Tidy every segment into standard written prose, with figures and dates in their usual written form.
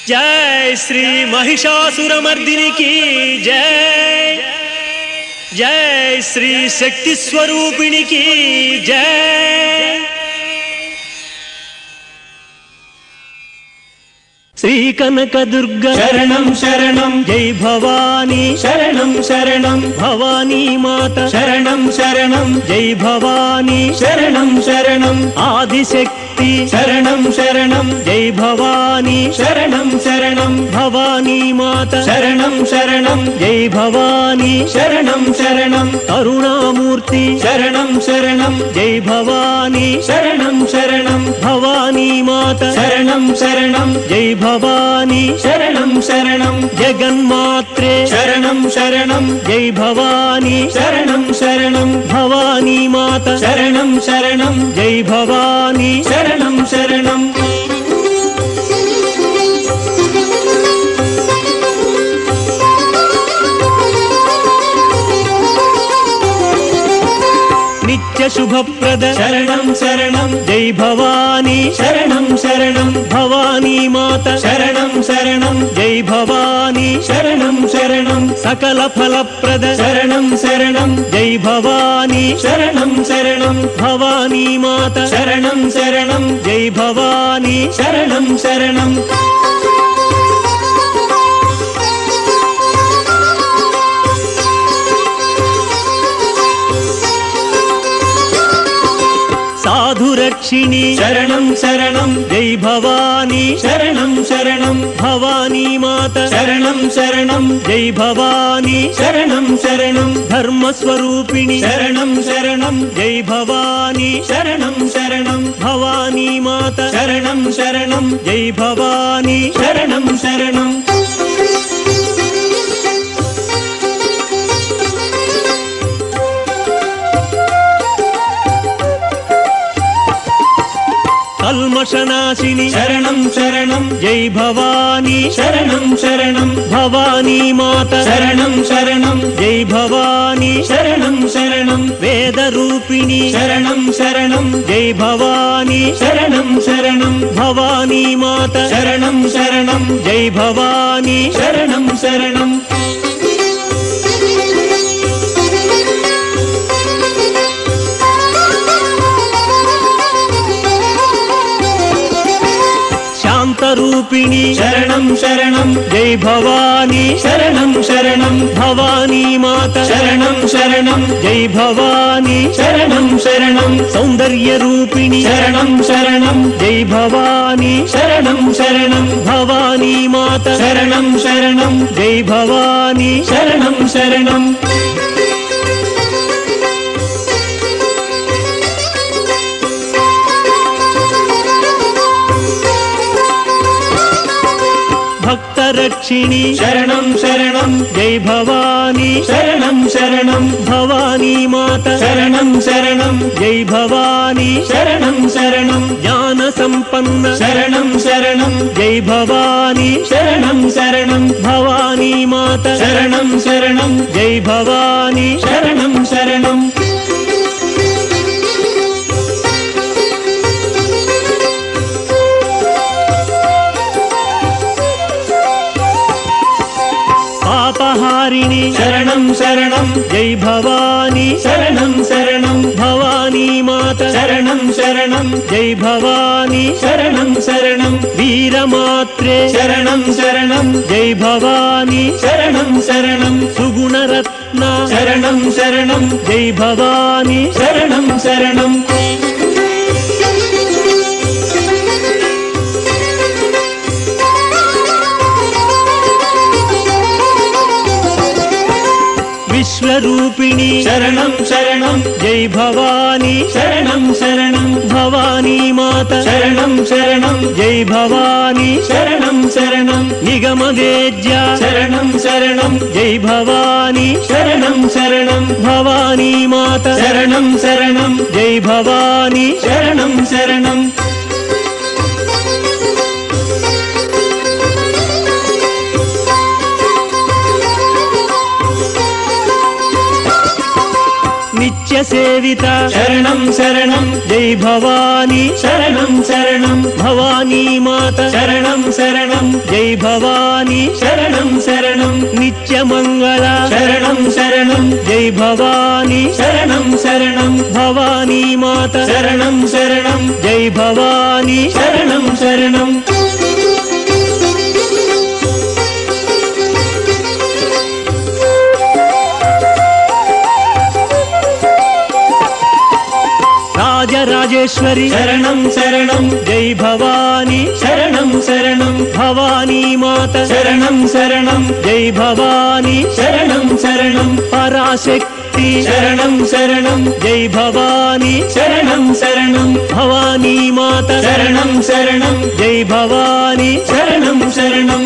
जय श्री महिषासुरमर्दिनी की जय, जय श्री शक्ति स्वरूपिणी की जय। श्री कनक दुर्गा शरणं शरणं जय भवानी, शरणं शरणं भवानी माता शरणं शरणं जय भवानी, शरणं शरणं आदिशक्ति शरणं शरणं जय भवानी, शरणं शरणं भवानी माता शरणं शरणं जय भवानी, शरणं शरणं करुणामूर्ति शरणं शरणं जय भवानी, शरणं शरणं भवानी माता शरणं शरणं जय भवानी, शरणं शरणं जगन्मात्रे शरणं शरणं जय भवानी, शरणं शरणं भवानी माता शरणं शरणं जय भवानी, शरणं शरणं नित्य शुभप्रद शरणं शरणं जय भवानी, शरणं शरणं भवानी माता शरणं शरणं जय भवानी, शरणं शरणं सकल फलप्रद शरणं शरणं जय भवानी, शरणं शरणं भवानी माता शरणं शरणं जय भवानी, शरणं शरणं साधुरक्षिणी शरणं शरणं जय भवानी, शरणं शरणं भवानी माता शरणं शरणं जय भवानी, शरणं शरणं धर्मस्वरूपिणी शरणं शरणं जय भवानी, शरणं शरणं भवानी माता शरणं शरणं जय भवानी, शरणं शरणं कल्मषनाशिनी शरणं शरणं जय भवानी, शरणं शरणं भवानी माता शरणं शरणं जय भवानी, शरणं शरणं वेदरूपिणी शरणं शरणं जय भवानी, शरणं शरणं भवानी माता शरणं शरणं जय भवानी, शरणं शरणं शान्तरूपिणी शरणं शरणं जय भवानी, शरणं शरणं भवानी माता शरणं शरणं जय भवानी, शरणं शरणं सौन्दर्यरूपिणी शरणं शरणं जय भवानी, शरणं शरणं भवानी माता शरणं शरणं जय भवानी, शरणं शरणं भक्तरक्षिणी शरणं शरणं जय भवानी, शरणं शरणं भवानी माता शरणं शरणं जय भवानी, शरणं शरणं ज्ञानसम्पन्न शरणं शरणं जय भवानी, शरणं शरणं भवानी माता शरणं शरणं जय भवानी, शरणं शरणं पापहारिणी शरणं शरणं जय भवानी, शरणं शरणं भवानी माता शरणं शरणं जय भवानी, शरणं शरणं वीरमात्रे शरणं शरणं जय भवानी, शरणं शरणं सुगुणरत्ना शरणं शरणं जय भवानी, शरणं शरणं विश्वरूपिणी शरणं शरणं जय भवानी, शरणं शरणं भवानी माता शरणं शरणं जय भवानी, शरणं शरणं निगमवेद्या शरणं शरणं जय भवानी, शरणं शरणं भवानी माता शरणं शरणं जय भवानी, शरणं शरणं नित्य सेविता शरणं शरणं जय भवानी, शरणं शरणं भवानी భవానీ మాత శరణం శరణం జై భవానీ శరణం శరణం నిత్యమంగళ శరణం శరణం జై భవానీ శరణం శరణం భవానీ మాత శరణం శరణం జై భవానీ శరణం శరణం రాజరాజేశ్వరి శరణం శరణం జై భవానీ శరణం శరణం భవానీ మాత శరణం శరణం జై భవానీ శరణం శరణం పరాశక్తి శరణం శరణం జై భవానీ శరణం శరణం భవానీ మాత శరణం శరణం జై భవానీ శరణం శరణం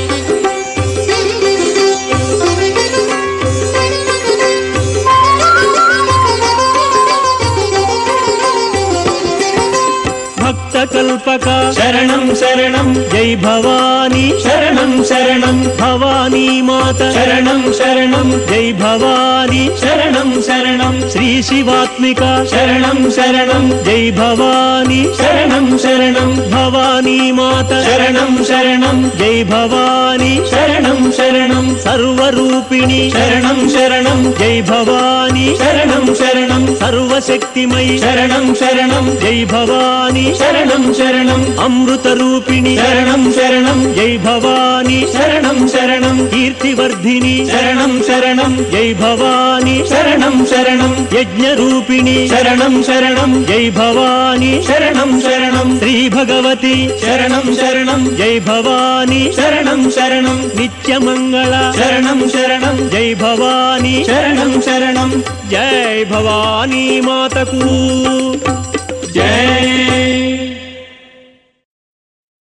భక్త కల్పక శరణం శరణం జై భవానీ శరణం శరణం భవానీ మాత శరణం శరణం జై భవానీ శరణం శరణం శ్రీ శివాత్మిక శరణం శరణం జై భవానీ శరణం శరణం భవానీ మాత శరణం శరణం జై భవానీ శరణం శరణం సర్వరూపిణి శరణం శరణం జై భవానీ శరణం శరణం సర్వశక్తిమయి శరణం శరణం జై భవానీ శరణం శరణం అమృత రూపిణి శరణం శరణం జై భవానీ శరణం శరణం కీర్తివర్ధిని శరణం శరణం జై భవానీ శరణం శరణం యజ్ఞ రూపిణి శరణం శరణం జై భవానీ శరణం శరణం శ్రీ భగవతి శరణం శరణం జై భవానీ శరణం శరణం నిత్యమంగళ శరణం శరణం జై భవానీ శరణం శరణం జై భవానీ మాతకు జై